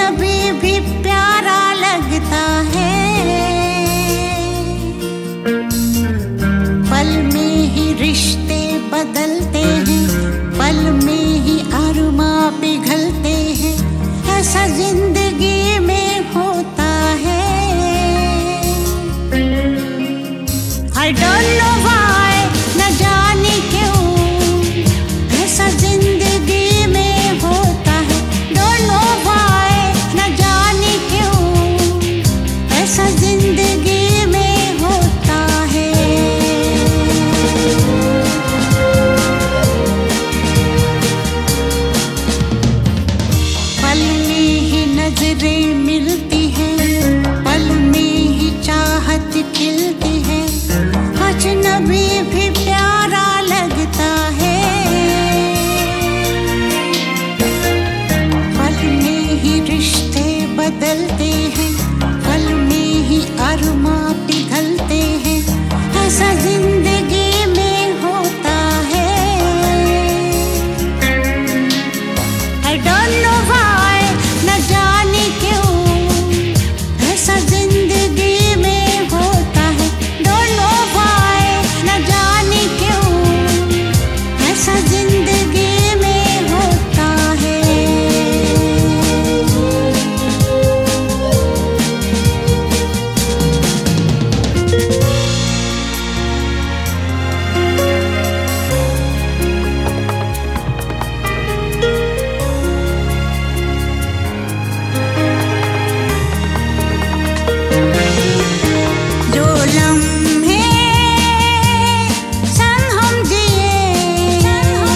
अजनबी भी प्यारा लगता है। पल में ही रिश्ते बदलते हैं, पल में ही अरमा पिघलते हैं, ऐसा जिंदगी में होता है। I don't know why, न जाने क्यों ऐसा जिंदगी में होता है। Don't know why, न जाने क्यों ऐसा जिंदगी में होता है। पल में ही नजरें मिलती हैं, पल में ही चाहत खिलती है, अजनबी भी प्यारा लगता है। पल में ही रिश्ते बदलते हैं, पल में ही अरमा पिघलते हैं, ऐसा जिंदगी में होता है। I don't know why, न जाने क्यों ऐसा जिंदगी में होता है। Don't know why, न जाने क्यों ऐसा जिंदगी में होता है। जो लम्हे संग हम जिए,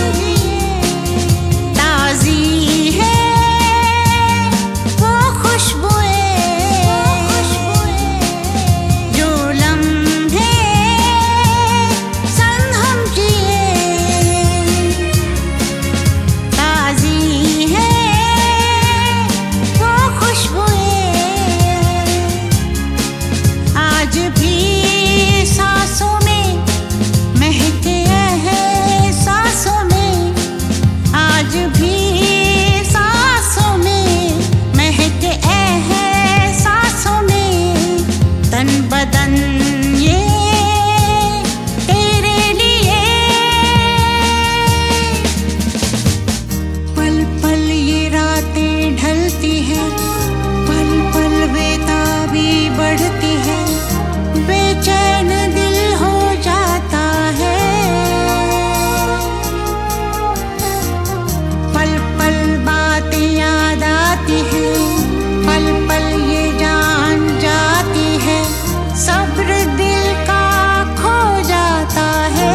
ताज़ी है वो खुशबुएं। जो लम्हे संग हम जिए, ताज़ी है वो खुशबुएं। आज भी सांसों में महके हैं, सांसों में आज भी सांसों में महके हैं, सांसों में तन बदन ये तेरे लिए। पल पल ये रातें ढलती हैं, पल पल बेताबी बढ़ती है, बेचैन दिल हो जाता है। पल पल बातें याद आती हैं, पल पल ये जान जाती है, सब्र दिल का खो जाता है।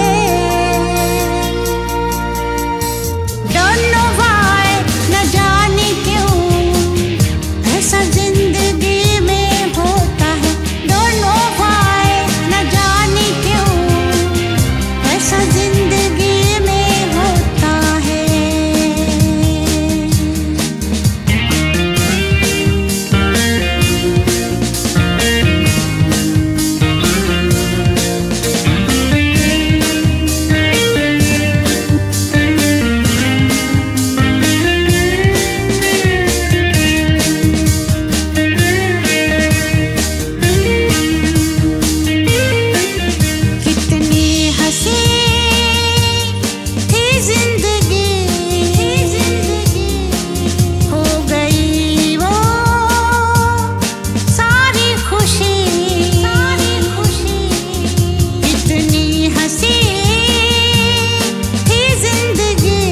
Don't know why, न जाने क्यों ऐसा जिंदगी में होता है। Don't know why, न जाने क्यों ऐसा जिंदगी में होता है। कितनी हंसी थी जिंदगी, हो गई वो सारी खुशी। कितनी हंसी थी जिंदगी,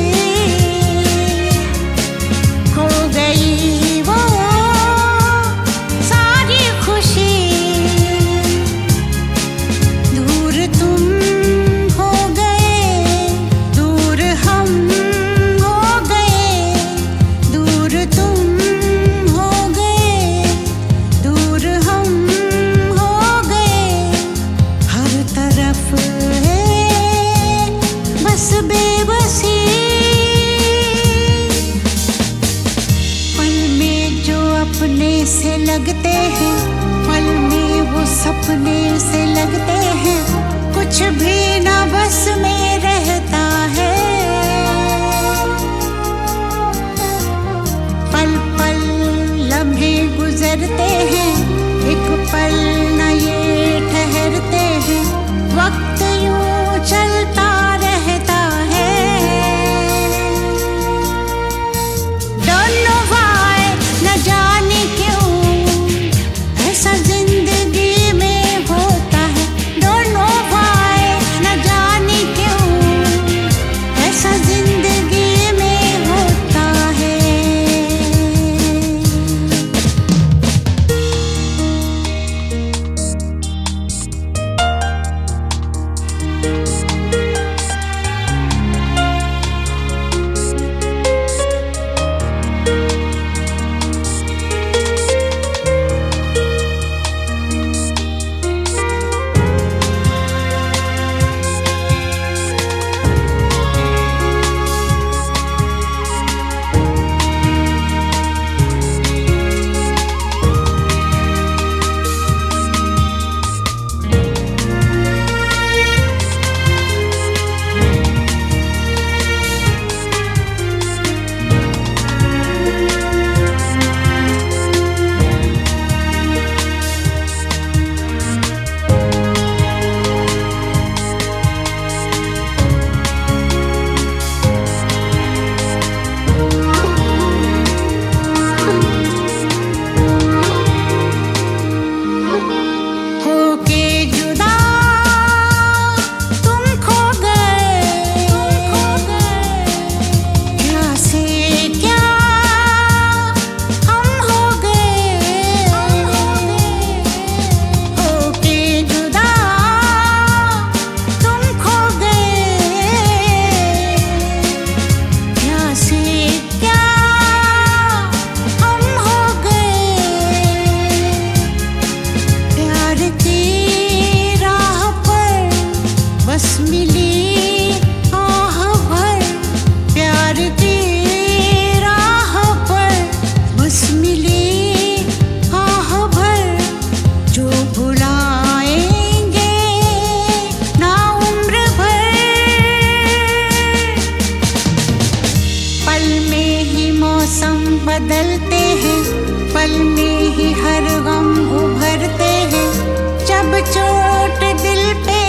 हो गई वो सारी खुशी। दूर तुम हो गए, दूर हम हो गए, दूर तुम हो गए, दूर हम हो गए। हर तरफ है बस बेबसी। पल में जो अपने से लगते हैं, पल में वो सपने से लगते हैं, कुछ भी ना बस में रहता है। पल पल मौसम बदलते हैं, पल में ही हर गम उभरते हैं। जब चोट दिल पे